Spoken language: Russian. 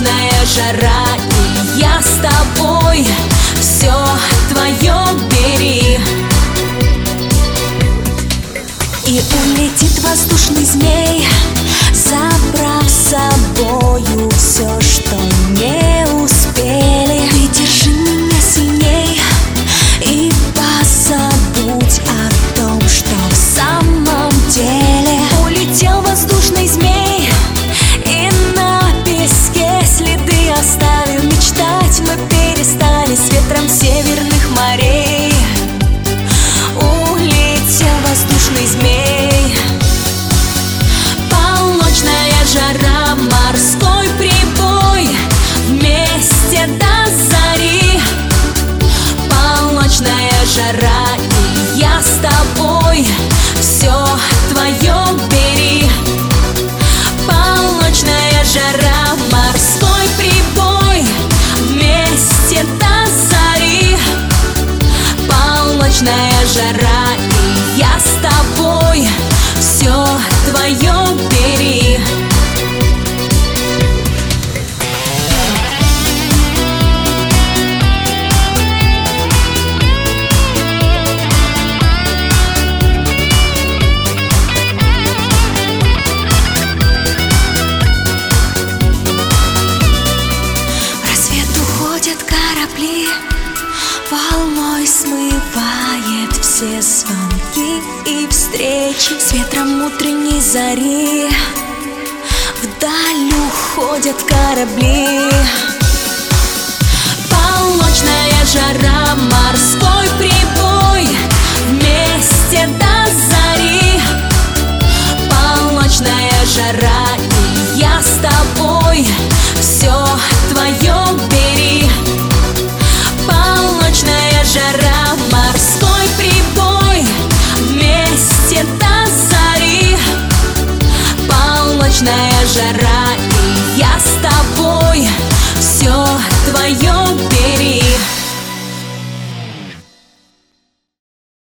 полночная жара, и я с тобой, все твое бери. И улетит воздушный змей, забрав с собою все, что не успели. Ты держи меня сильней и позабудь о том, что в самом деле. Улетел воздушный змей и на песке следы оставил. Мечтать мы перестали с ветром северных морей. Улетел воздушный змей. Полночная жара, морской прибой, вместе до зари. Полночная жара, и я с тобой, все твое бери. Полночная жара, морской прибой, вместе до зари. Полночная жара, и я с тобой, все твое бери. В рассвет уходят корабли, волной смывает все звонки и встречи. С ветром утренней зари вдаль уходят корабли. Полночная жара, морской прибой, вместе до зари. Полночная жара, и я с тобой, все твое бери. Полночная жара, морской прибой, вместе до зари. Полночная жара.